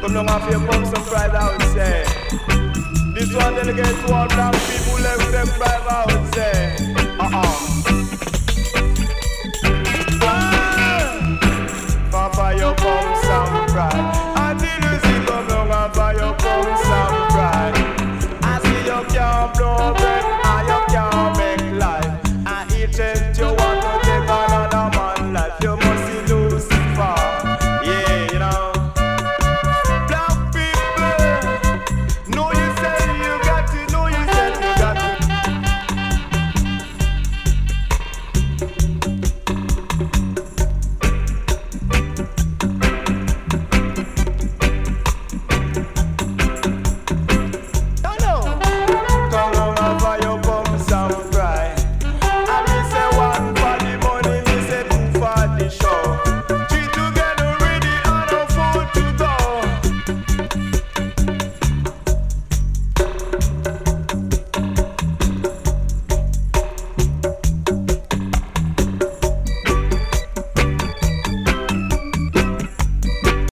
Them don't have to come some pride out, say. This one delegate to all black people left them pride out, say.